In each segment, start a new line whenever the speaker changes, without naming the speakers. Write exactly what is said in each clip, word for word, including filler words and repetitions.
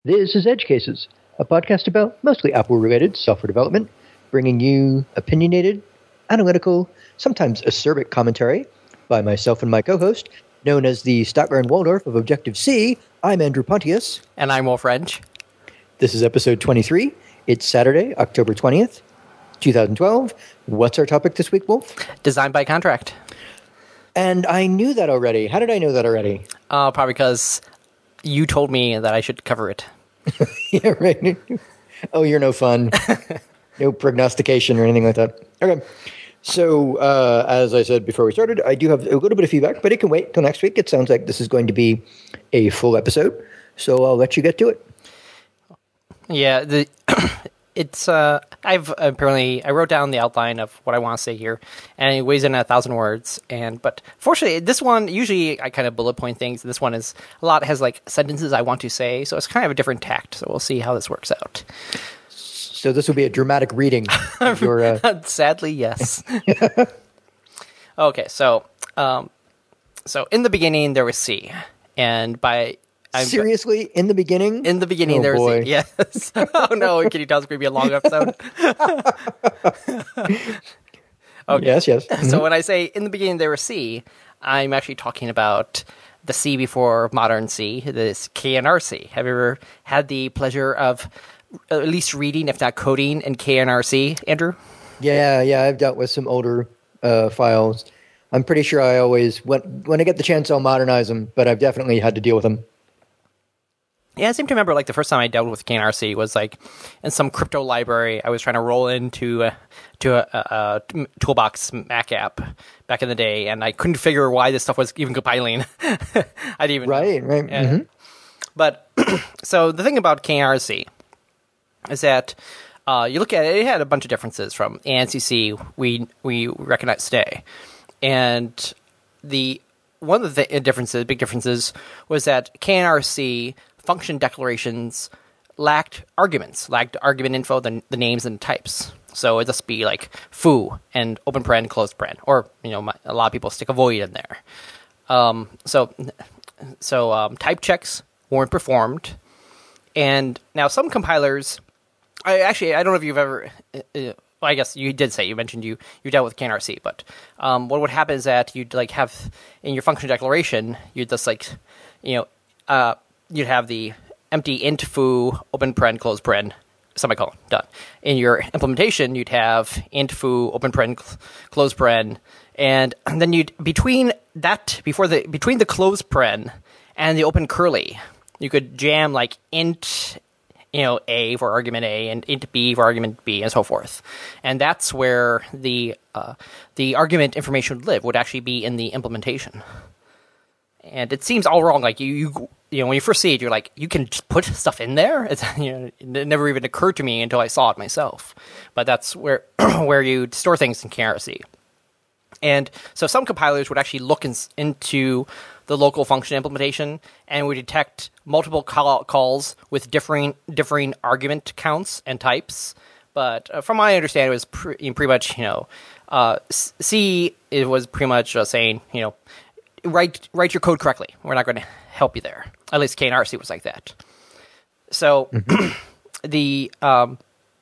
This is Edge Cases, a podcast about mostly Apple-related software development, bringing you opinionated, analytical, sometimes acerbic commentary by myself and my co-host, known as the Statler and Waldorf of Objective-C. I'm Andrew Pontius.
And I'm Wolf Wrench.
This is episode twenty-three. It's Saturday, October twentieth, twenty twelve. What's our topic this week, Wolf?
Design by contract.
And I knew that already. How did I know that already?
Uh, probably because you told me that I should cover it.
Yeah, right. Oh, you're no fun. No prognostication or anything like that. Okay. So, uh, as I said before we started, I do have a little bit of feedback, but it can wait till next week. It sounds like this is going to be a full episode, so I'll let you get to it.
Yeah, the it's uh, I've apparently I wrote down the outline of what I want to say here, and it weighs in a thousand words. And but fortunately, this one usually I kind of bullet point things. This one is a lot has like sentences I want to say, so it's kind of a different tact. So we'll see how this works out.
So this will be a dramatic reading of your. Uh...
Sadly, yes. Okay, so um, so in the beginning there was C, and by
I'm, Seriously? In the beginning?
In the beginning,
oh,
there was
boy.
the, yes. Oh, no. Can you tell it's going to be a long episode? Okay.
Yes, yes. Mm-hmm.
So when I say in the beginning there was C, I'm actually talking about the C before modern C, this K N R C. Have you ever had the pleasure of at least reading, if not coding, in K N R C, Andrew?
Yeah, yeah. I've dealt with some older uh, files. I'm pretty sure I always, when, when I get the chance, I'll modernize them, but I've definitely had to deal with them.
Yeah, I seem to remember like the first time I dealt with K N R C was like in some crypto library. I was trying to roll into uh, to a, a, a Toolbox Mac app back in the day, and I couldn't figure why this stuff was even compiling. I didn't even
right,
know.
right.
And,
mm-hmm.
But so the thing about K N R C is that uh, you look at it; it had a bunch of differences from ANSI C we we recognize today, and the one of the differences, big differences, was that K N R C function declarations lacked arguments, lacked argument info, the, the names and types. So it'd just be like foo and open paren, closed paren, or you know, my, a lot of people stick a void in there. Um, so, so um, type checks weren't performed, and now some compilers. I actually I don't know if you've ever. Uh, well, I guess you did say you mentioned you you dealt with K N R C, but um, what would happen is that you'd like have in your function declaration you'd just like you know. Uh, You'd have the empty int foo, open paren, close paren, semicolon, done. In your implementation, you'd have int foo, open paren, close paren, and then you'd between that before the between the close paren and the open curly, you could jam like int, you know, a for argument A and int b for argument b and so forth, and that's where the uh, the argument information would live. Would actually be in the implementation. And it seems all wrong. Like you, you, you know, when you first see it, you're like, you can just put stuff in there. It's, you know, it never even occurred to me until I saw it myself. But that's where where you store things in K N R C. And so some compilers would actually look in, into the local function implementation and would detect multiple call, calls with differing differing argument counts and types. But uh, from my understanding, it was pre- pretty much, you know, uh, C. It was pretty much uh, saying, you know. Write write your code correctly. We're not going to help you there. At least K N R C was like that. So mm-hmm. the um,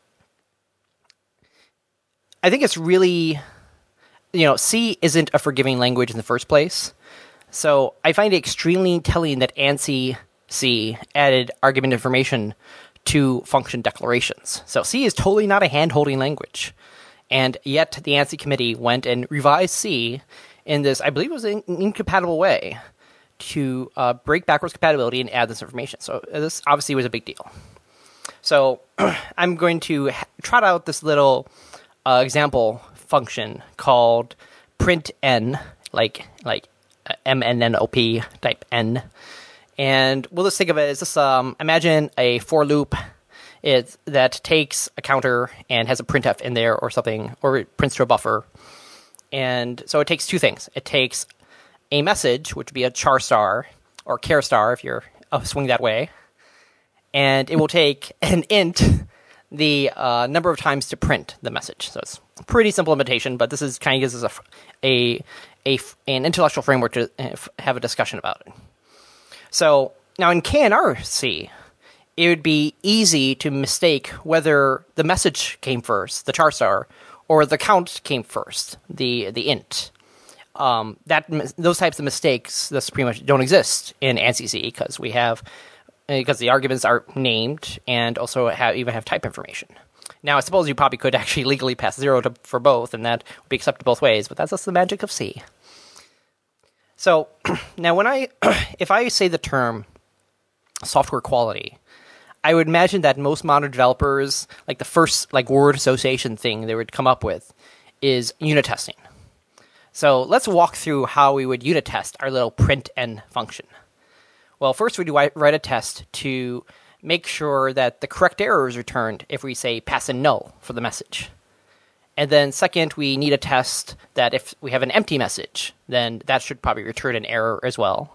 I think it's really, you know, C isn't a forgiving language in the first place. So I find it extremely telling that ANSI C added argument information to function declarations. So C is totally not a hand-holding language. And yet the ANSI committee went and revised C in this, I believe it was an incompatible way to uh, break backwards compatibility and add this information. So this obviously was a big deal. So I'm going to ha- trot out this little uh, example function called print n, like like uh, M N N O P type n. And we'll just think of it as this, um, imagine a for loop it, that takes a counter and has a printf in there or something, or it prints to a buffer. And so it takes two things. It takes a message, which would be a char star, or char star if you're uh, swing that way. And it will take an int, the uh, number of times to print the message. So it's a pretty simple implementation, but this is kind of gives us a, a, a an intellectual framework to have a discussion about it. So now in K N R C, it would be easy to mistake whether the message came first, the char star, or the count came first, the the int. Um, that those types of mistakes, this pretty much don't exist in ANSI C because we have because the arguments are named and also have, even have type information. Now, I suppose you probably could actually legally pass zero to, for both, and that would be accepted both ways. But that's just the magic of C. So now, when I if I say the term software quality, I would imagine that most modern developers, like the first like word association thing they would come up with, is unit testing. So let's walk through how we would unit test our little println function. Well, first we do write a test to make sure that the correct error is returned if we say pass in null for the message. And then second, we need a test that if we have an empty message, then that should probably return an error as well.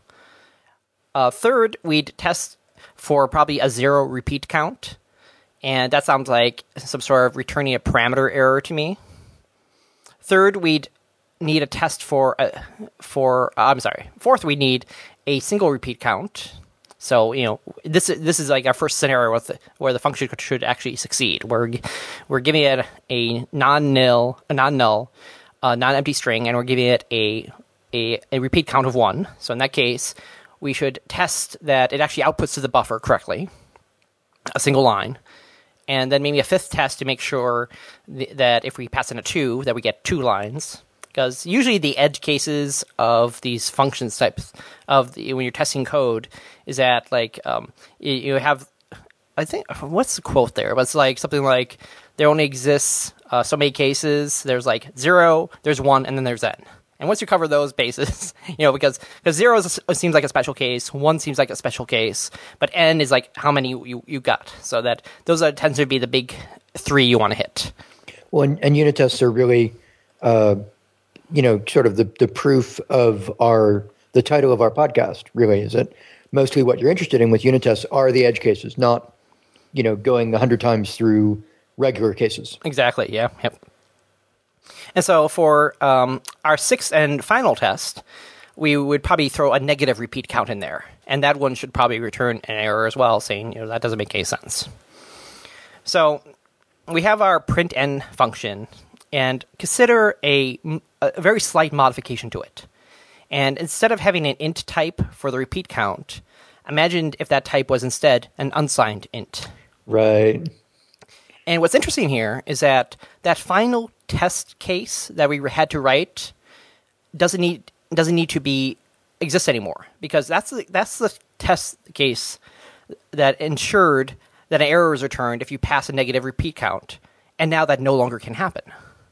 Uh, third, we'd test for probably a zero repeat count. And that sounds like some sort of returning a parameter error to me. Third, we'd need a test for, uh, for uh, I'm sorry. Fourth, we need a single repeat count. So, you know, this this is like our first scenario with the, where the function should actually succeed. We're we're giving it a non-nil, a non-null, uh, non-empty string, and we're giving it a, a a repeat count of one. So in that case, we should test that it actually outputs to the buffer correctly, a single line, and then maybe a fifth test to make sure th- that if we pass in a two, that we get two lines. Because usually the edge cases of these functions types of the, when you're testing code is that like um, you, you have, I think, what's the quote there? But it's like something like there only exists uh, so many cases. There's like zero, there's one, and then there's n. And once you cover those bases, you know, because because zero is a, seems like a special case, one seems like a special case, but n is like how many you, you got. So that those are tends to be the big three you want to hit.
Well, and, and unit tests are really. Uh, you know, sort of the, the proof of our, the title of our podcast, really, is it? Mostly what you're interested in with unit tests are the edge cases, not, you know, going a hundred times through regular cases.
Exactly, yeah. Yep. And so for um, our sixth and final test, we would probably throw a negative repeat count in there. And that one should probably return an error as well, saying, you know, that doesn't make any sense. So we have our println function, and consider a, a very slight modification to it. And instead of having an int type for the repeat count, imagine if that type was instead an unsigned int.
Right.
And what's interesting here is that that final test case that we had to write doesn't need doesn't need to be exist anymore, because that's the, that's the test case that ensured that an error is returned if you pass a negative repeat count, and now that no longer can happen.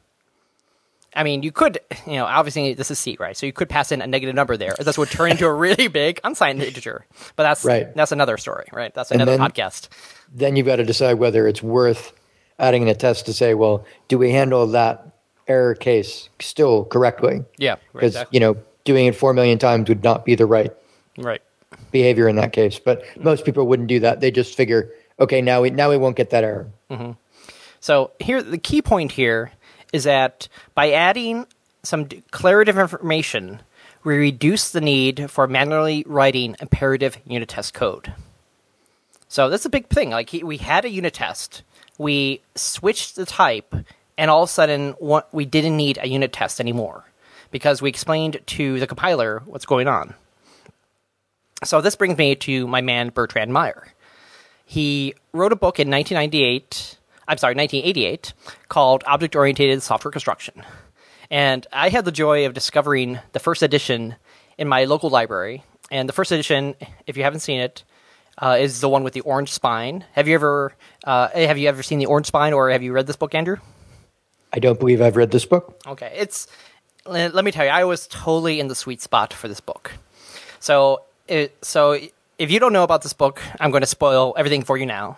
I mean, you could, you know, obviously this is C, right? So you could pass in a negative number there. This would turn into a really big unsigned integer. But that's right. That's another story, right? That's another then, podcast.
Then you've got to decide whether it's worth adding in a test to say, well, do we handle that error case still correctly?
Yeah.
Because,
exactly.
you know, doing it four million times would not be the right
right
behavior in that case. But most people wouldn't do that. They just figure, okay, now we now we won't get that error.
Mm-hmm. So here, the key point here is that by adding some declarative information, we reduce the need for manually writing imperative unit test code. So that's a big thing. Like he, we had a unit test, we switched the type, and all of a sudden what, we didn't need a unit test anymore because we explained to the compiler what's going on. So this brings me to my man Bertrand Meyer. He wrote a book in nineteen ninety-eight. I'm sorry, nineteen eighty-eight, called Object-Oriented Software Construction. And I had the joy of discovering the first edition in my local library. And the first edition, if you haven't seen it, uh, is the one with the orange spine. Have you ever uh, have you ever seen the orange spine, or have you read this book, Andrew?
I don't believe I've read this book.
Okay, it's let me tell you, I was totally in the sweet spot for this book. So, it, so. If you don't know about this book, I'm going to spoil everything for you now.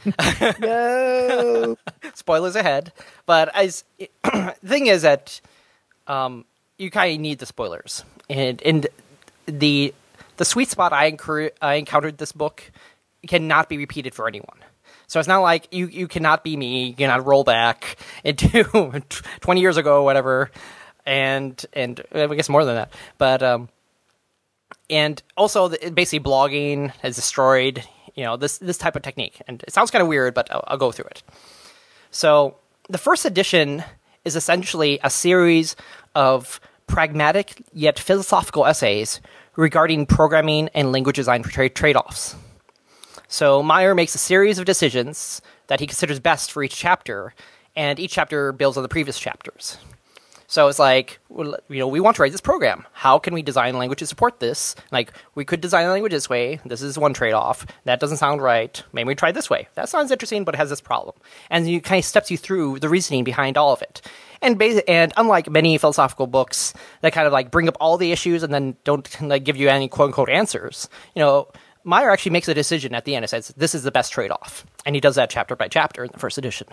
No.
Spoilers ahead. But as, the thing is that um, you kind of need the spoilers. And, and the the sweet spot I, incur- I encountered this book cannot be repeated for anyone. So it's not like you, you cannot be me. You cannot roll back into twenty years ago or whatever. And, and I guess more than that. But... Um, And also, basically, blogging has destroyed you know, this this type of technique. And it sounds kind of weird, but I'll, I'll go through it. So the first edition is essentially a series of pragmatic yet philosophical essays regarding programming and language design tra- trade-offs. So Meyer makes a series of decisions that he considers best for each chapter, and each chapter builds on the previous chapters. So it's like, well, you know, we want to write this program. How can we design a language to support this? Like, we could design a language this way. This is one trade-off. That doesn't sound right. Maybe we try this way. That sounds interesting, but it has this problem. And you kind of steps you through the reasoning behind all of it. And basi- and unlike many philosophical books that kind of like bring up all the issues and then don't like give you any quote-unquote answers, you know, Meyer actually makes a decision at the end and says, this is the best trade-off. And he does that chapter by chapter in the first edition.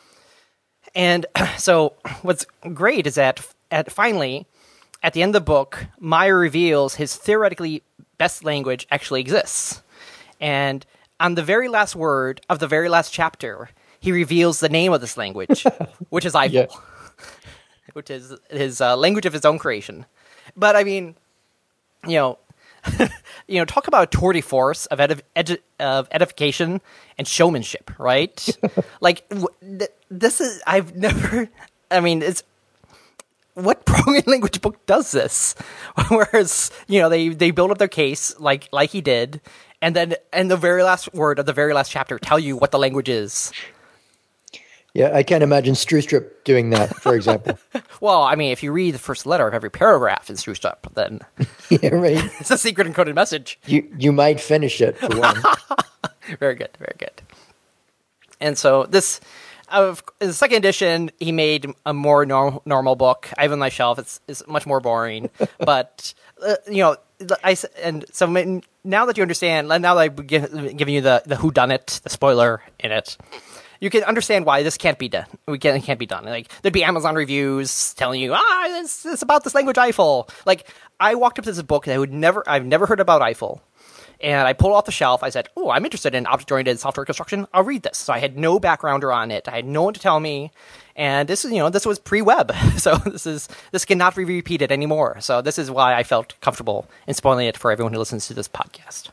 And so what's great is that at finally, at the end of the book, Meyer reveals his theoretically best language actually exists. And on the very last word of the very last chapter, he reveals the name of this language, which is Eiffel, yeah. which is his uh, language of his own creation. But I mean, you know, you know, talk about a tour de force of, edif- edu- of edification and showmanship, right? like, w- th- this is, I've never, I mean, it's, what programming language book does this? Whereas, you know, they, they build up their case like, like he did, and then, and the very last word of the very last chapter tell you what the language is.
Yeah, I can't imagine Strustrip doing that, for example.
Well, I mean, if you read the first letter of every paragraph in Strustrip, then
yeah, right.
It's a secret encoded message.
You you might finish it for one.
Very good, very good. And so this, of in the second edition, he made a more norm, normal book. I have it on my shelf. It's it's much more boring, but uh, you know, I and so now that you understand, now that I've given you the the whodunit, the spoiler in it, you can understand why this can't be done. We can't, it can't be done. Like, there'd be Amazon reviews telling you, ah, it's, it's about this language Eiffel. Like, I walked up to this book and I would never, I've never heard about Eiffel. And I pulled it off the shelf. I said, oh, I'm interested in object-oriented software construction. I'll read this. So I had no backgrounder on it. I had no one to tell me. And this is, you know, this was pre-web. So this is, this cannot be repeated anymore. So this is why I felt comfortable in spoiling it for everyone who listens to this podcast.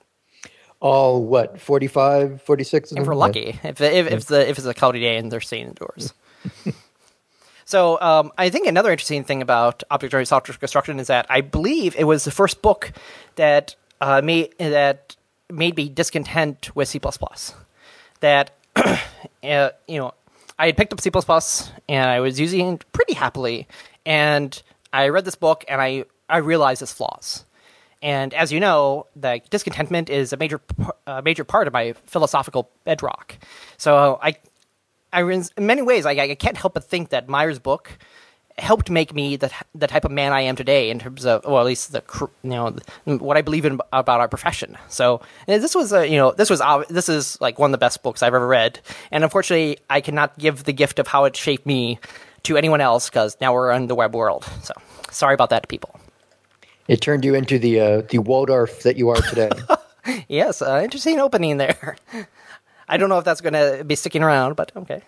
All what, forty-five, forty-six?
If we're lucky, if if, if, the, if it's a cloudy day and they're staying indoors. So um, I think another interesting thing about object-oriented software construction is that I believe it was the first book that uh, made that made me discontent with C plus plus. That uh, you know, I had picked up C plus plus and I was using it pretty happily, and I read this book and I I realized its flaws. And as you know, the discontentment is a major, a major part of my philosophical bedrock. So I, I in many ways, I, I can't help but think that Meyer's book helped make me the the type of man I am today in terms of, well, at least the you know what I believe in about our profession. So this was a you know this was this is like one of the best books I've ever read, and unfortunately, I cannot give the gift of how it shaped me to anyone else because now we're in the web world. So sorry about that, people.
It turned you into the uh, the Waldorf that you are today.
Yes, uh, interesting opening there. I don't know if that's going to be sticking around, but okay.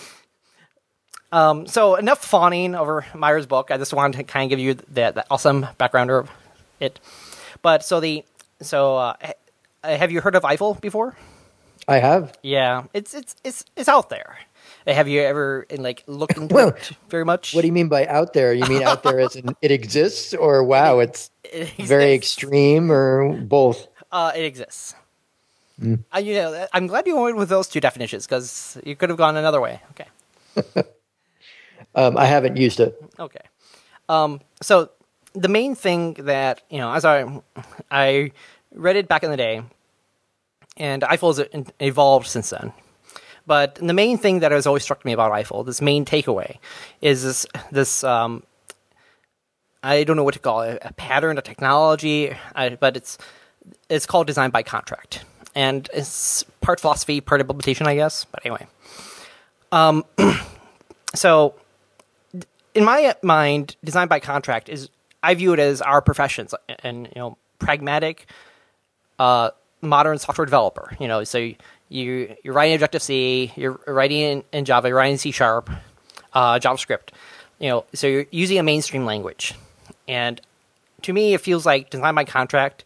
Um, so enough fawning over Meyer's book. I just wanted to kind of give you that, that awesome backgrounder of it. But so the so uh, have you heard of Eiffel before?
I have.
Yeah, it's it's it's it's out there. Have you ever like looked into
well,
it very much?
What do you mean by out there? You mean out there as in it exists, or wow, it's
it
very extreme, or both?
Uh, it exists. Mm. Uh, you know, I'm glad you went with those two definitions because you could have gone another way. Okay.
um, I haven't used it.
Okay. Um, so the main thing that you know, as I I read it back in the day, and Eiffel has evolved since then. But the main thing that has always struck me about Eiffel, this main takeaway, is this, this um, I don't know what to call it, a pattern, a technology, I, but it's it's called design by contract. And it's part philosophy, part implementation, I guess. But anyway. Um, so, in my mind, design by contract is, I view it as our professions, and, you know, pragmatic, uh, modern software developer. You know, so... You, you're writing Objective-C, you're writing in, in Java, you're writing C Sharp, uh, JavaScript. You know, so you're using a mainstream language. And to me, it feels like design by contract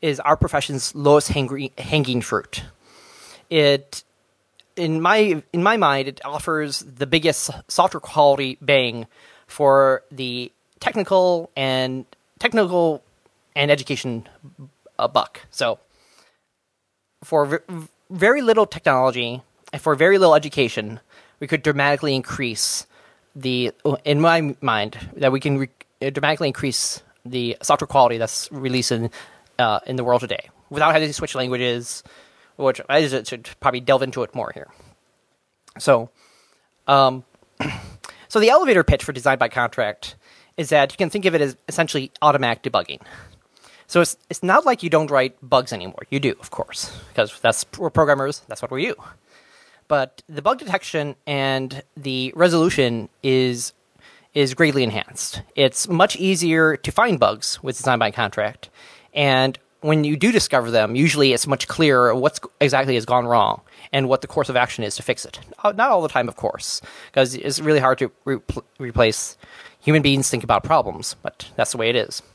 is our profession's lowest hanging, hanging fruit. It, in my in my mind, it offers the biggest software quality bang for the technical and technical and education a buck. So, for v- very little technology and for very little education, we could dramatically increase the, in my mind, that we can re- dramatically increase the software quality that's released in uh, in the world today without having to switch languages, which I should probably delve into it more here. So, um, so the elevator pitch for design by contract is that you can think of it as essentially automatic debugging. So it's it's not like you don't write bugs anymore. You do, of course, because that's we're programmers. That's what we do. But the bug detection and the resolution is is greatly enhanced. It's much easier to find bugs with design by contract, and when you do discover them, usually it's much clearer what exactly has gone wrong and what the course of action is to fix it. Not all the time, of course, because it's really hard to re- replace human beings think about problems, but that's the way it is.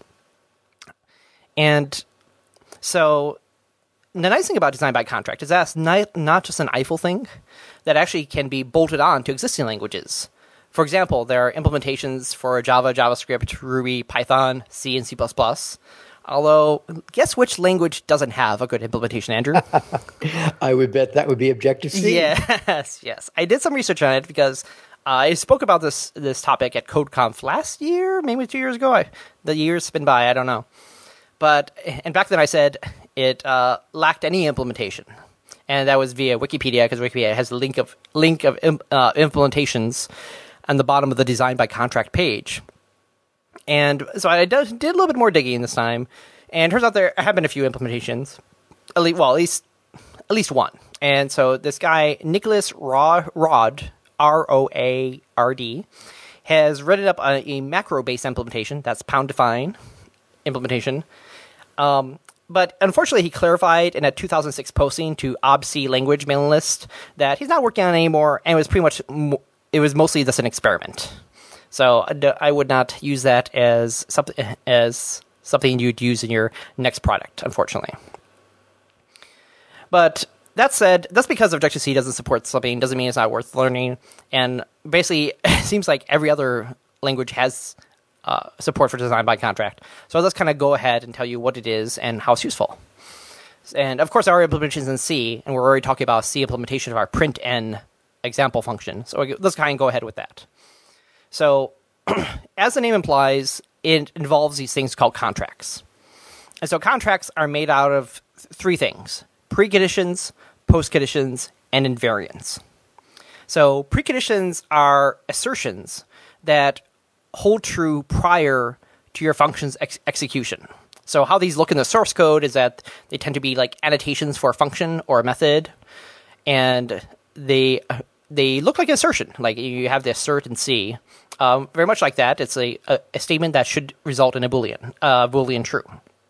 And so the nice thing about design by contract is that's not, not just an Eiffel thing that actually can be bolted on to existing languages. For example, there are implementations for Java, JavaScript, Ruby, Python, C, and C plus plus. Although, guess which language doesn't have a good implementation, Andrew?
I would bet that would be Objective-C.
Yes, yes. I did some research on it because uh, I spoke about this this topic at CodeConf last year, maybe two years ago. I, the years been by, I don't know. But, and back then I said it uh, lacked any implementation. And that was via Wikipedia, because Wikipedia has a link of link of uh, implementations on the bottom of the design by contract page. And so I did, did a little bit more digging this time, and it turns out there have been a few implementations. At least, well, at least at least one. And so this guy, Nicholas Rod, Rod R O A R D, has written up a, a macro-based implementation, that's pound define implementation. Um, but unfortunately, he clarified in a two thousand six posting to O B S I language mailing list that he's not working on it anymore, and it was pretty much, it was mostly just an experiment. So I would not use that as something as something you'd use in your next product, unfortunately. But that said, that's because Objective-C doesn't support something doesn't mean it's not worth learning. And basically, it seems like every other language has uh, support for design by contract. So let's kind of go ahead and tell you what it is and how it's useful. And of course, our implementation is in C, and we're already talking about C implementation of our println example function. So let's kind of go ahead with that. So, as the name implies, it involves these things called contracts. And so contracts are made out of th- three things: preconditions, postconditions, and invariants. So preconditions are assertions that hold true prior to your function's ex- execution. So how these look in the source code is that they tend to be like annotations for a function or a method, and they they look like an assertion. Like you have the assert in C. Um, very much like that. It's a, a, a statement that should result in a Boolean, uh, Boolean true.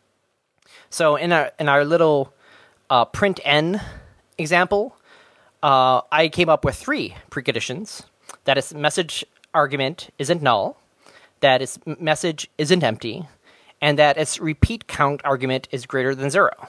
So in our in our little uh, println example, uh, I came up with three preconditions: that its message argument isn't null, that its message isn't empty, and that its repeat count argument is greater than zero.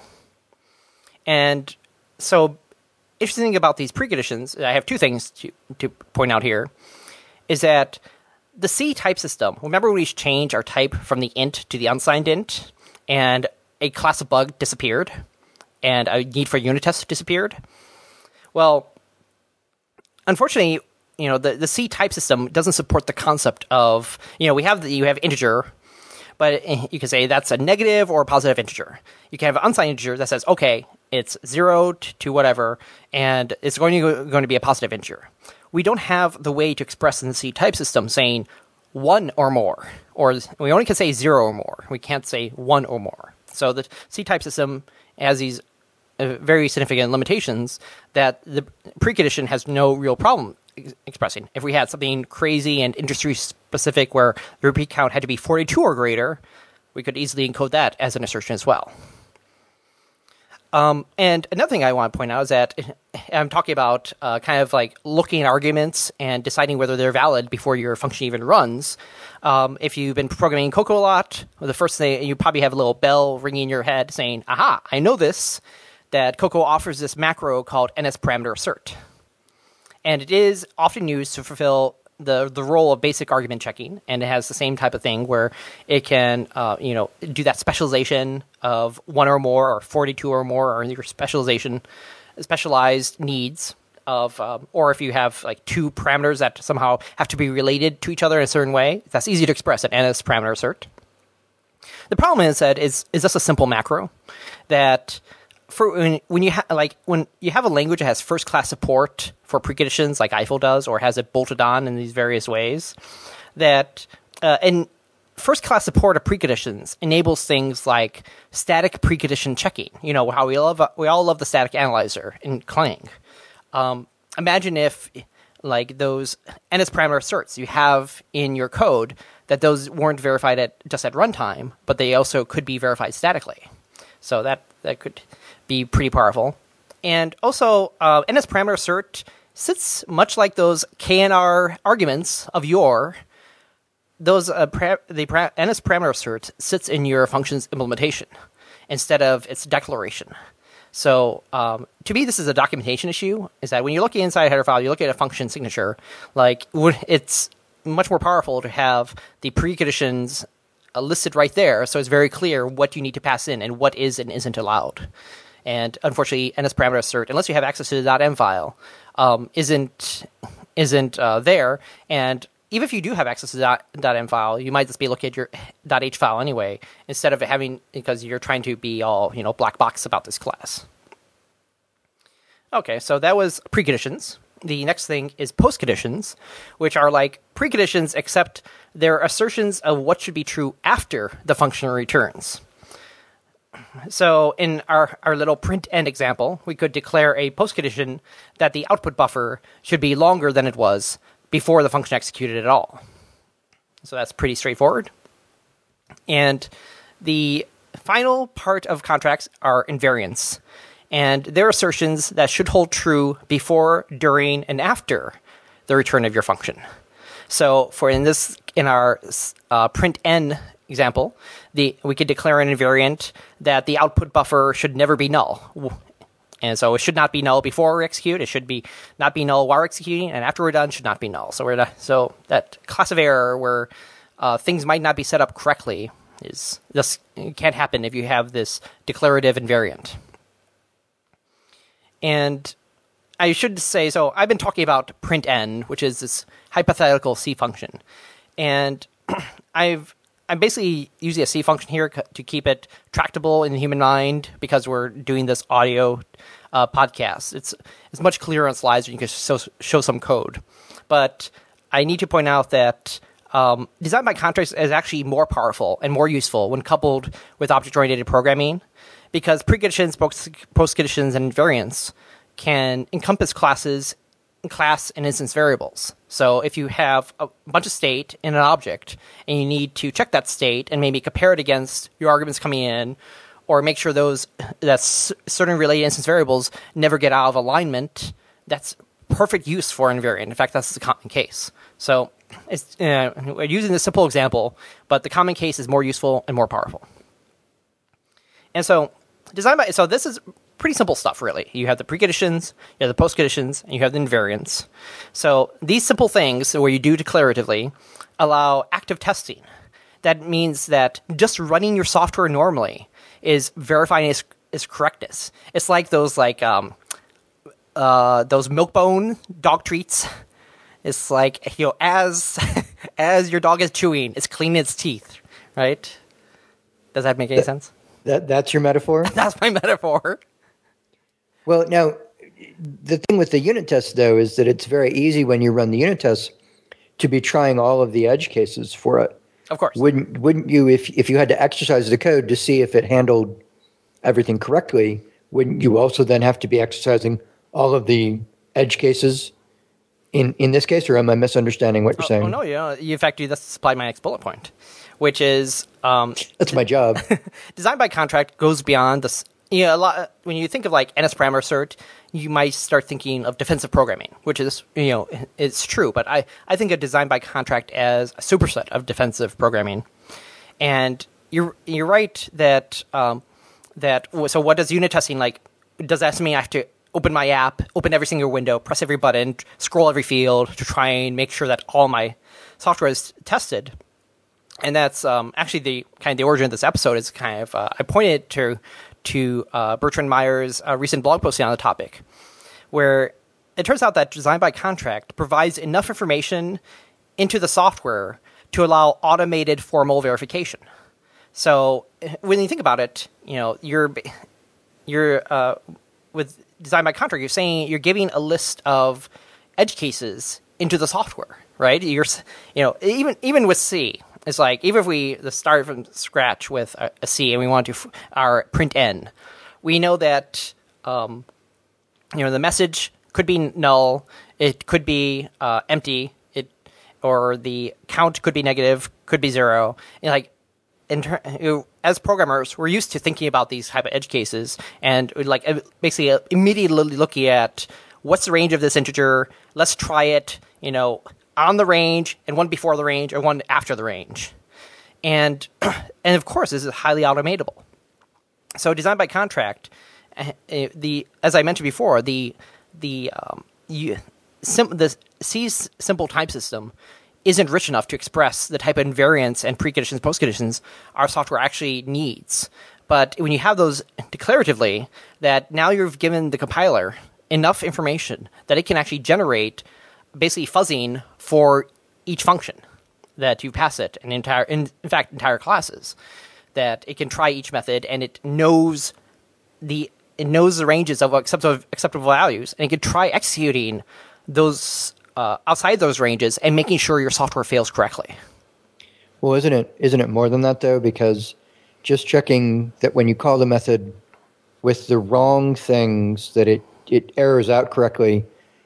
And so, interesting thing about these preconditions, I have two things to to point out here, is that the C type system, remember when we changed our type from the int to the unsigned int, and a class of bug disappeared, and a need for unit test disappeared? Well, unfortunately, you know, the, the C type system doesn't support the concept of, you know, we have the, you have integer, but you can say that's a negative or a positive integer. You can have an unsigned integer that says, okay, it's zero to whatever, and it's going to, going to be a positive integer. We don't have the way to express in the C type system saying one or more, or we only can say zero or more. We can't say one or more. So the C type system has these uh, very significant limitations that the precondition has no real problem ex- expressing. If we had something crazy and industry specific where the repeat count had to be forty-two or greater, we could easily encode that as an assertion as well. Um, and another thing I want to point out is that I'm talking about uh, kind of like looking at arguments and deciding whether they're valid before your function even runs. Um, if you've been programming Cocoa a lot, well, the first thing, you probably have a little bell ringing in your head saying, aha, I know this, that Cocoa offers this macro called nsparameter_assert. And it is often used to fulfill the the role of basic argument checking, and it has the same type of thing where it can uh, you know do that specialization of one or more or forty-two or more, or your specialization specialized needs of um, or if you have like two parameters that somehow have to be related to each other in a certain way, that's easy to express at nsparameter_assert. The problem is that is is this a simple macro that for when, when you ha- like when you have a language that has first class support for preconditions like Eiffel does, or has it bolted on in these various ways, that uh, and first class support of preconditions enables things like static precondition checking. You know how we love we all love the static analyzer in Clang. Um, imagine if like those nsparameter_asserts you have in your code, that those weren't verified at just at runtime, but they also could be verified statically. So that that could be pretty powerful. And also, uh, nsparameter_assert sits much like those K N R arguments of yore. Those uh, pra- the pra- nsparameter_assert sits in your function's implementation instead of its declaration. So um, to me, this is a documentation issue. Is that when you're looking inside a header file, you look at a function signature. Like it's much more powerful to have the preconditions uh, listed right there, so it's very clear what you need to pass in and what is and isn't allowed. And unfortunately, nsparameter_assert, unless you have access to the .m file, um, isn't isn't uh, there. And even if you do have access to the .m file, you might just be looking at your .h file anyway, instead of having, because you're trying to be all, you know, black box about this class. Okay, so that was preconditions. The next thing is postconditions, which are like preconditions, except they're assertions of what should be true after the function returns. So in our, our little print end example, we could declare a postcondition that the output buffer should be longer than it was before the function executed at all. So that's pretty straightforward. And the final part of contracts are invariants. And they're assertions that should hold true before, during, and after the return of your function. So for in this, in our uh, print n example, the we could declare an invariant that the output buffer should never be null. And so it should not be null before we execute. It should be not be null while we're executing, and after we're done, should not be null. So we're not, so that class of error where uh, things might not be set up correctly is this can't happen if you have this declarative invariant. And I should say, so I've been talking about printn, which is this hypothetical C function, and I've I'm basically using a C function here to keep it tractable in the human mind because we're doing this audio uh, podcast. It's it's much clearer on slides when you can show, show some code. But I need to point out that um, design by contracts is actually more powerful and more useful when coupled with object-oriented programming, because preconditions, postconditions, and invariants can encompass classes, class, and instance variables. So if you have a bunch of state in an object and you need to check that state and maybe compare it against your arguments coming in, or make sure those that certain related instance variables never get out of alignment, that's perfect use for an invariant. In fact, that's the common case. So it's, uh, we're using this simple example, but the common case is more useful and more powerful. And so design by so this is pretty simple stuff, really. You have the preconditions, you have the postconditions, and you have the invariants. So these simple things, where you do declaratively, allow active testing. That means that just running your software normally is verifying its, its correctness. It's like those like um, uh, those Milk-Bone dog treats. It's like, you know, as as your dog is chewing, it's cleaning its teeth, right? Does that make any
that,
sense?
That that's your metaphor?
That's my metaphor.
Well, now, the thing with the unit test, though, is that it's very easy when you run the unit tests to be trying all of the edge cases for it.
Of course.
Wouldn't wouldn't you, if if you had to exercise the code to see if it handled everything correctly, wouldn't you also then have to be exercising all of the edge cases in, in this case, or am I misunderstanding what you're
oh,
saying?
Oh, no, yeah. In fact, you just supplied my next bullet point, which is... Um,
That's my job.
Design by contract goes beyond the you know, a lot when you think of like N S parameter cert, you might start thinking of defensive programming, which is, you know, it's true. But I, I think of design by contract as a superset of defensive programming. And you're you're right that um, that so what does unit testing like? Does that mean I have to open my app, open every single window, press every button, scroll every field to try and make sure that all my software is tested? And that's um, actually the kind of the origin of this episode. Is kind of uh, I pointed to to uh, Bertrand Meyer's uh, recent blog posting on the topic, where it turns out that design by contract provides enough information into the software to allow automated formal verification. So when you think about it, you know, you're you're uh, with design by contract, you're saying you're giving a list of edge cases into the software, right? You're, you know, even even with C, it's like even if we start from scratch with a, a C and we want to f- our print n, we know that um, you know the message could be null, it could be uh, empty, it or the count could be negative, could be zero, and like. In ter- you know, as programmers, we're used to thinking about these type of edge cases, and like basically immediately looking at what's the range of this integer. Let's try it, you know, on the range, and one before the range, or one after the range, and and of course, this is highly automatable. So, design by contract, uh, the as I mentioned before, the the um, you, sim- the C's simple type system isn't rich enough to express the type of invariants and preconditions, postconditions our software actually needs. But when you have those declaratively, that now you've given the compiler enough information that it can actually generate basically fuzzing for each function that you pass it, and entire, in, in fact, entire classes, that it can try each method and it knows the it knows the ranges of acceptable acceptable values, and it can try executing those. Uh, outside those ranges and making sure your software fails correctly.
Well, isn't it isn't it more than that though? Because just checking that when you call the method with the wrong things, that it, it errors out correctly,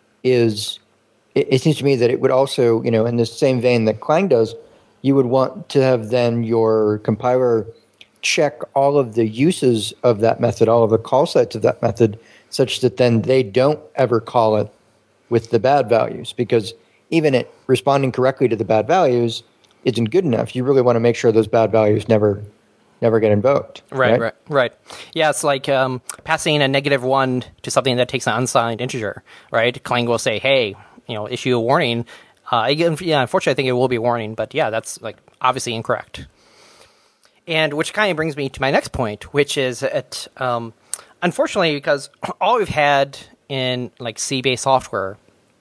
is it, it seems to me that it would also, you know, in the same vein that Clang does, you would want to have then your compiler check all of the uses of that method, all of the call sites of that method, such that then they don't ever call it with the bad values, because even it responding correctly to the bad values isn't good enough. You really want to make sure those bad values never never get invoked.
Right,
right,
right, right. Yeah, it's like um, passing a negative one to something that takes an unsigned integer, right? Clang will say, hey, you know, issue a warning. Uh, again, yeah, unfortunately, I think it will be a warning, but yeah, that's like obviously incorrect. And which kind of brings me to my next point, which is that um, unfortunately, because all we've had in like C-based software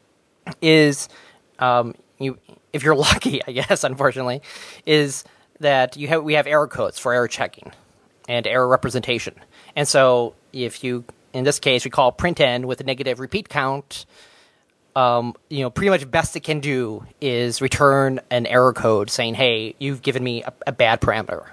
is um, you if you're lucky, I guess, unfortunately, is that you have we have error codes for error checking and error representation. And so if you in this case we call println with a negative repeat count, um, you know, pretty much best it can do is return an error code saying, hey, you've given me a, a bad parameter.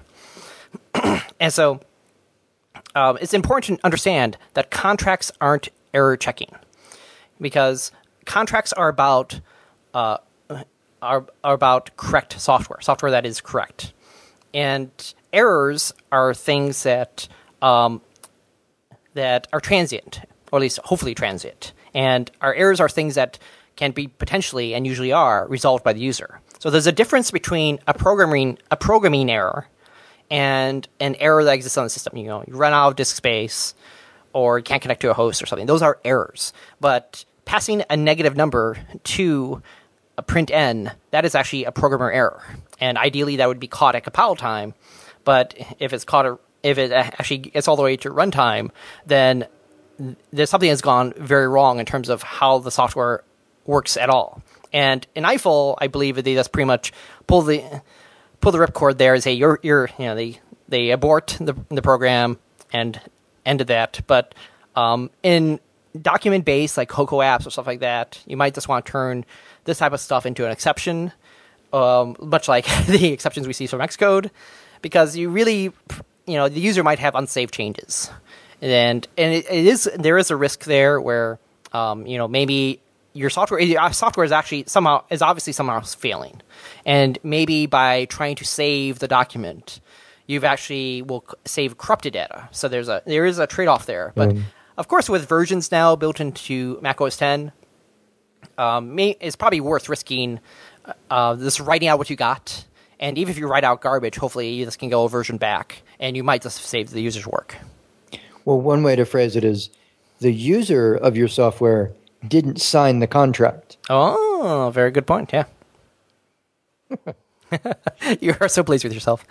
And so um, it's important to understand that contracts aren't error checking, because contracts are about uh, are, are about correct software, software that is correct, and errors are things that um, that are transient, or at least hopefully transient, and our errors are things that can be potentially and usually are resolved by the user. So there's a difference between a programming a programming error and an error that exists on the system. You know, you run out of disk space, or you can't connect to a host or something. Those are errors. But passing a negative number to a print n, that is actually a programmer error. And ideally, that would be caught at compile time. But if it's caught, if it actually gets all the way to runtime, then there's something that's gone very wrong in terms of how the software works at all. And in Eiffel, I believe they just pretty much pull the pull the ripcord there and say you're you're you know they they abort the the program and end of that. But um, in document-based, like Cocoa apps or stuff like that, you might just want to turn this type of stuff into an exception, um, much like the exceptions we see from Xcode, because you really, you know, the user might have unsaved changes, and and it, it is there is a risk there where, um, you know, maybe your software your software is actually somehow is obviously somehow failing, and maybe by trying to save the document, you've actually will c- save corrupted data. So there's a there is a trade off there. But
Mm.
of course, with versions now built into macOS ten, um, may, it's probably worth risking uh, this writing out what you got. And even if you write out garbage, hopefully this can go a version back, and you might just save the user's work.
Well, one way to phrase it is the user of your software didn't sign the contract.
Oh, very good point. Yeah. You are so pleased with yourself.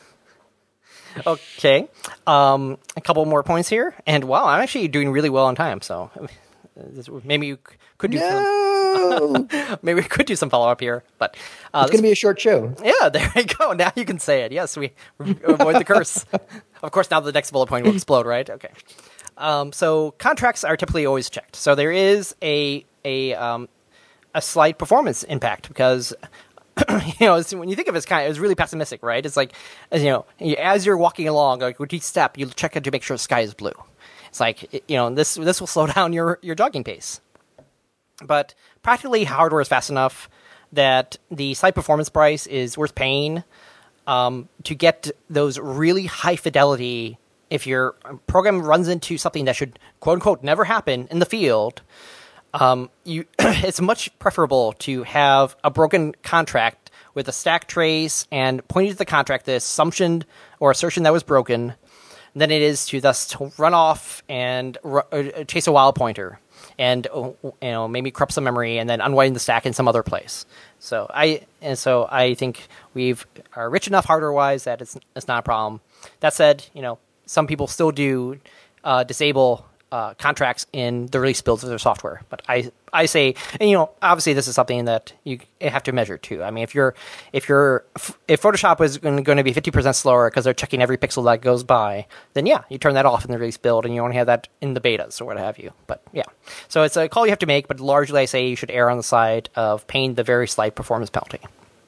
Okay. Um, a couple more points here. And wow, I'm actually doing really well on time. So this, maybe you could do
No!
some, maybe we could do some follow up here. But uh,
It's going to be a short show.
yeah, there you go. Now you can say it. Yes, we avoid the curse. Of course, now the next bullet point will explode, right? Okay. Um, so contracts are typically always checked. So there is a a um, a slight performance impact because you know when you think of it, it's kind of it's really pessimistic, right? It's like as, you know as you're walking along, like with each step, you check it to make sure the sky is blue. It's like you know this this will slow down your your jogging pace. But practically, hardware is fast enough that the slight performance price is worth paying um, to get those really high fidelity. If your program runs into something that should quote unquote never happen in the field, um, you it's much preferable to have a broken contract with a stack trace and pointing to the contract the assumption or assertion that was broken than it is to thus to run off and r- uh, chase a wild pointer and uh, you know maybe corrupt some memory and then unwind the stack in some other place. So I and so I think we've are rich enough hardware wise that it's it's not a problem. That said, you know. Some people still do uh, disable uh, contracts in the release builds of their software, but I I say, and, you know, obviously this is something that you have to measure too. I mean, if you're if you're if Photoshop is going to be fifty percent slower because they're checking every pixel that goes by, then yeah, you turn that off in the release build, and you only have that in the betas or what have you. But yeah, so it's a call you have to make, but largely I say you should err on the side of paying the very slight performance penalty.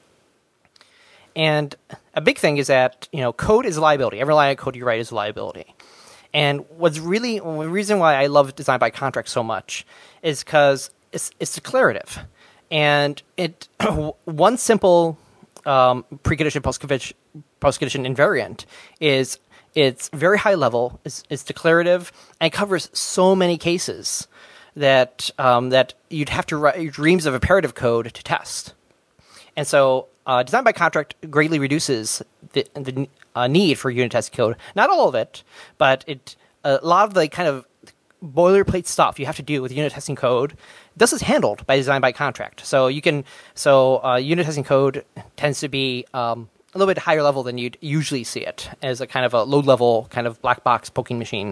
And a big thing is that, you know, code is a liability. Every line of code you write is a liability. And what's really, the reason why I love design by contract so much is because it's, it's declarative. And it one simple um, precondition, postcondition, postcondition invariant is it's very high level, it's, it's declarative, and covers so many cases that um, that you'd have to write reams of imperative code to test. And so uh, design by contract greatly reduces the, the uh, need for unit testing code. Not all of it, but it a lot of the kind of boilerplate stuff you have to do with unit testing code. This is handled by design by contract. So you can so uh, unit testing code tends to be um, a little bit higher level than you'd usually see it as a kind of a low level kind of black box poking machine.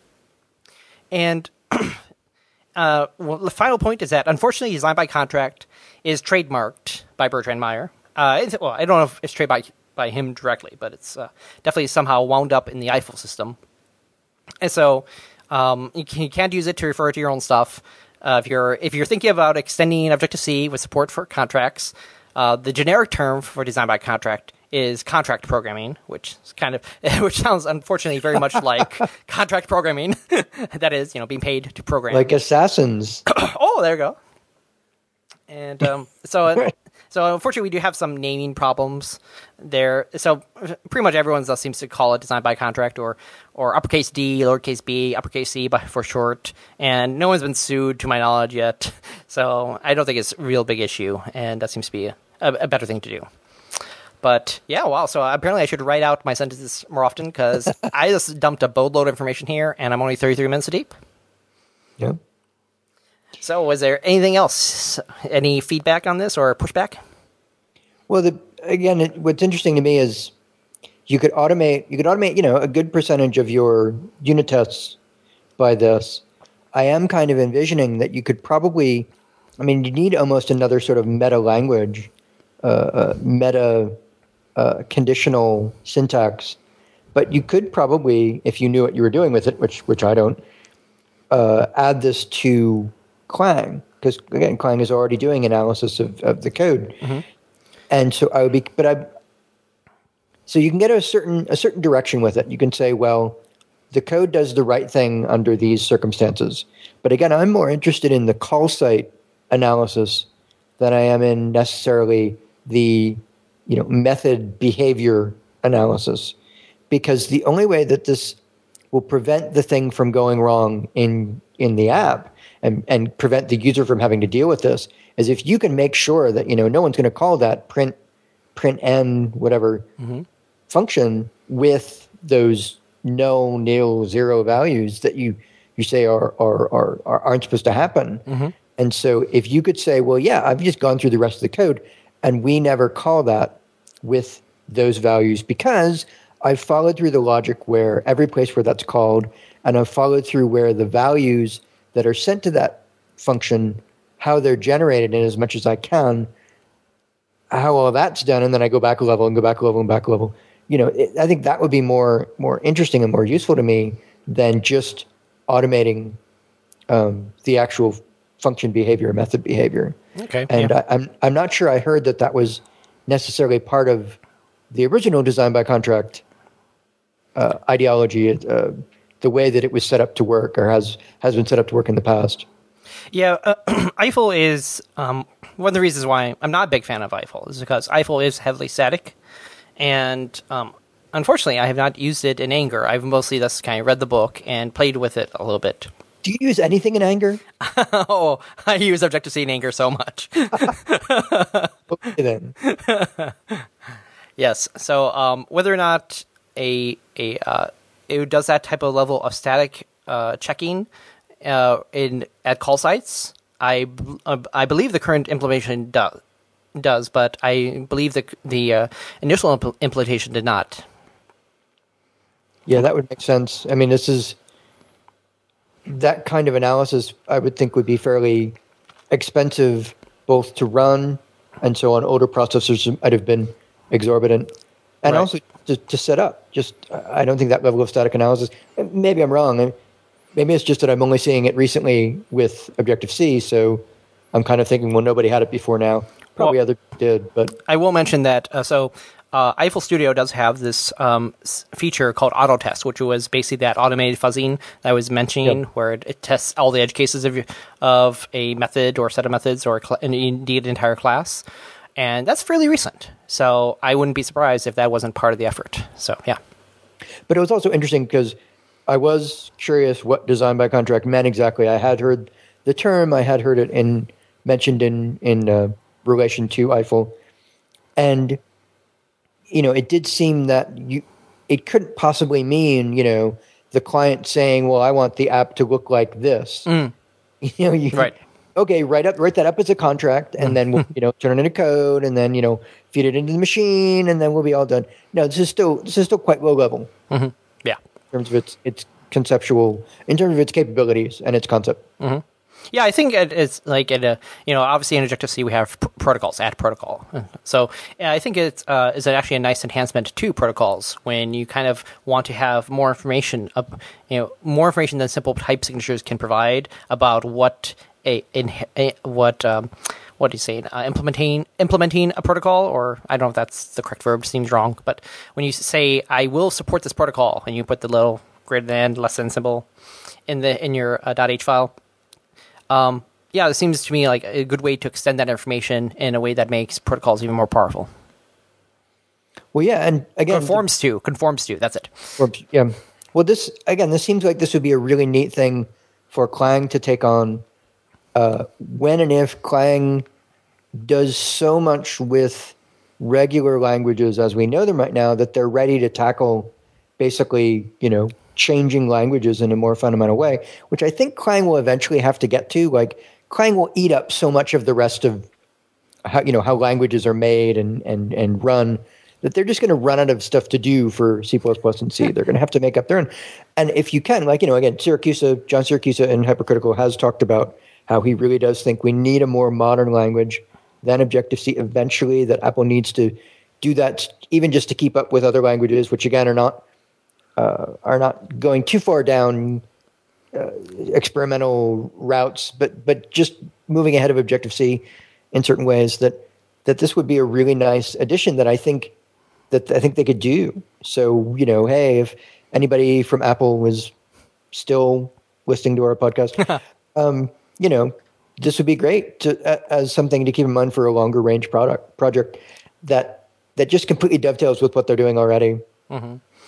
And uh, well, the final point is that unfortunately, design by contract is trademarked by Bertrand Meyer. Uh, it's, well, I don't know if it's trademarked by, by him directly, but it's uh, definitely somehow wound up in the Eiffel system. And so um, you, can, you can't use it to refer to your own stuff. Uh, if you're if you're thinking about extending Objective-C with support for contracts, uh, the generic term for design by contract is contract programming, which is kind of which sounds unfortunately very much like contract programming. That is, you know, being paid to program.
Like assassins.
Oh, there you go. And um, so, so unfortunately, we do have some naming problems there. So pretty much everyone else seems to call it design by contract or or uppercase D, lowercase b, uppercase c by, for short. And no one's been sued, to my knowledge, yet. So I don't think it's a real big issue, and that seems to be a, a better thing to do. But yeah, wow. So apparently, I should write out my sentences more often because I just dumped a boatload of information here, and I'm only thirty-three minutes deep.
Yeah.
So, was there anything else? Any feedback on this or pushback?
Well, the, again, it, what's interesting to me is you could automate. You could automate, you know, a good percentage of your unit tests by this. I am kind of envisioning that you could probably. I mean, you need almost another sort of meta language, uh, uh, meta uh, conditional syntax, but you could probably, if you knew what you were doing with it, which which I don't, uh, add this to Clang, because again, Clang is already doing analysis of, of the code, mm-hmm. and so I would be, but I, so you can get a certain a certain direction with it. You can say, well, the code does the right thing under these circumstances. But again, I'm more interested in the call site analysis than I am in necessarily the, you know, method behavior analysis, because the only way that this will prevent the thing from going wrong in in the app and, and prevent the user from having to deal with this is if you can make sure that, you know, no one's going to call that print print n whatever mm-hmm. function with those no, nil, zero values that you, you say are, are, are, are aren't supposed to happen. Mm-hmm. And so if you could say, well, yeah, I've just gone through the rest of the code and we never call that with those values because I've followed through the logic where every place where that's called, and I've followed through where the values that are sent to that function, how they're generated in as much as I can, how all that's done, and then I go back a level and go back a level and back a level. You know, it, I think that would be more more interesting and more useful to me than just automating um, the actual function behavior, method behavior.
Okay.
And
yeah.
I, I'm I'm not sure I heard that that was necessarily part of the original design by contract uh, ideology, uh, the way that it was set up to work or has has been set up to work in the past.
Yeah, uh, Eiffel is um, one of the reasons why I'm not a big fan of Eiffel is because Eiffel is heavily static, and um, unfortunately, I have not used it in Anger. I've mostly just kind of read the book and played with it a little bit.
Do you use anything in Anger?
Oh, I use Objective-C in Anger so much.
Okay, then.
Yes. So um, whether or not a a uh, it does that type of level of static uh, checking uh, in at call sites, I uh, I believe the current implementation does does, but I believe the the uh, initial impl- implementation did not.
Yeah, that would make sense. I mean, this is that kind of analysis. I would think would be fairly expensive, both to run and so on. Older processors might have been exorbitant, and
right.
also to, to set up. Just I don't think that level of static analysis. Maybe I'm wrong. Maybe it's just that I'm only seeing it recently with Objective-C, so I'm kind of thinking, well, nobody had it before now. Probably well, others did, but
I will mention that. Uh, so uh, Eiffel Studio does have this um, feature called Auto Test, which was basically that automated fuzzing that I was mentioning, yep. where it, it tests all the edge cases of of a method or set of methods or cl- indeed an entire class. And that's fairly recent, so I wouldn't be surprised if that wasn't part of the effort. So, yeah.
But it was also interesting because I was curious what design by contract meant exactly. I had heard the term, I had heard it in mentioned in in uh, relation to Eiffel, and you know, it did seem that you it couldn't possibly mean you know the client saying, "Well, I want the app to look like this."
Mm.
You know, you,
right.
Okay, write up, write that up as a contract, and then we'll, you know, turn it into code, and then you know, feed it into the machine, and then we'll be all done. No, this is still this is still quite low level.
Mm-hmm. Yeah,
in terms of its its conceptual, in terms of its capabilities and its concept.
Mm-hmm. Yeah, I think it, it's like in a you know obviously in Objective-C we have pr- protocols, add protocol. So yeah, I think it's uh, is actually a nice enhancement to protocols when you kind of want to have more information, uh, you know, more information than simple type signatures can provide about what. A, in, a what um, what do you say? Uh, implementing implementing a protocol, or I don't know if that's the correct verb. Seems wrong, but when you say I will support this protocol, and you put the little greater than, less than symbol in the in your uh, .h file, um, yeah, it seems to me like a good way to extend that information in a way that makes protocols even more powerful.
Well, yeah, and again,
conforms the, to conforms to that's it.
Yeah. Well, this again, this seems like this would be a really neat thing for Clang to take on. Uh, when and if Clang does so much with regular languages as we know them right now that they're ready to tackle basically, you know, changing languages in a more fundamental way, which I think Clang will eventually have to get to. Like, Clang will eat up so much of the rest of how, you know, how languages are made and, and, and run that they're just going to run out of stuff to do for C plus plus and C. They're going to have to make up their own. And if you can, like, you know, again, Siracusa, John Siracusa in Hypercritical has talked about how he really does think we need a more modern language than Objective-C eventually, that Apple needs to do that even just to keep up with other languages, which again are not uh, are not going too far down uh, experimental routes, but but just moving ahead of Objective-C in certain ways, that that this would be a really nice addition that I think that I think they could do. So, you know, hey, if anybody from Apple was still listening to our podcast, um, you know, this would be great to, uh, as something to keep in mind for a longer range product project that that just completely dovetails with what they're doing already.
Mm-hmm.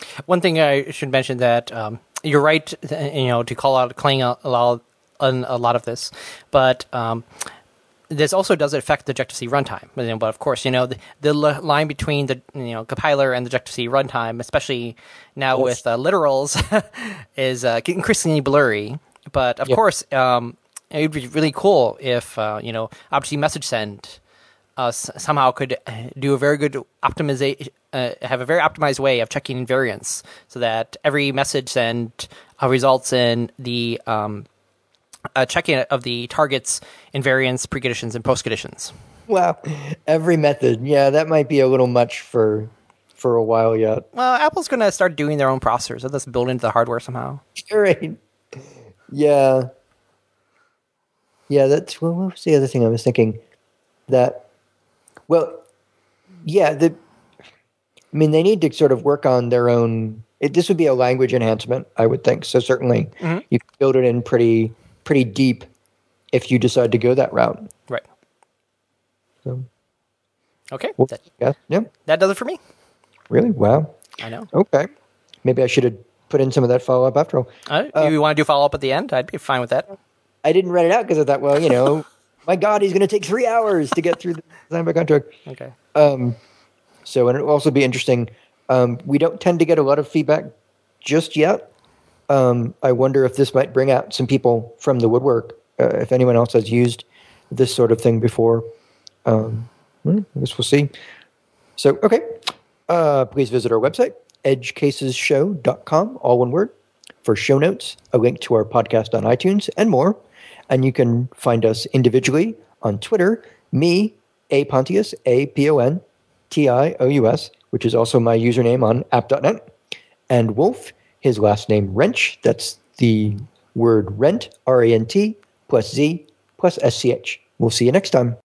One thing I should mention that um, you're right, you know, to call out Clang a, a lot, a lot of this, but um, this also does affect the Objective C runtime. But, you know, but of course, you know, the, the line between the you know compiler and the Objective C runtime, especially now yes. with uh, literals, is uh, increasingly blurry. But of yep. course, um, it would be really cool if uh, you know Objective-C message send uh, s- somehow could do a very good optimization, uh, have a very optimized way of checking invariance, so that every message send uh, results in the um, uh, checking of the targets invariance, preconditions, and postconditions.
Wow, every method, yeah, that might be a little much for for a while yet.
Well, Apple's going to start doing their own processors. That's built into the hardware somehow.
Right. Yeah. Yeah, that's, well, what was the other thing I was thinking? That, well, yeah, the, I mean, they need to sort of work on their own, it, this would be a language enhancement, I would think. So certainly mm-hmm. you can build it in pretty, pretty deep if you decide to go that route.
Right.
So.
Okay.
Well,
that,
yeah, yeah.
That does it for me.
Really? Wow.
I know.
Okay. Maybe I should have put in some of that follow-up after all.
Uh, uh, you want to do follow-up at the end? I'd be fine with that.
I didn't write it out because I thought, well, you know, my God, he's going to take three hours to get through the design by contract.
Okay.
Um, so, and it'll also be interesting. Um, we don't tend to get a lot of feedback just yet. Um, I wonder if this might bring out some people from the woodwork, uh, if anyone else has used this sort of thing before. Um, I guess we'll see. So, okay. Uh, please visit our website, edge cases show dot com, all one word, for show notes, a link to our podcast on iTunes, and more. And you can find us individually on Twitter, me, A Pontius, A P O N T I O U S, which is also my username on app dot net, and Wolf, his last name Wrench, that's the word rent, R A N T, plus Z, plus S C H. We'll see you next time.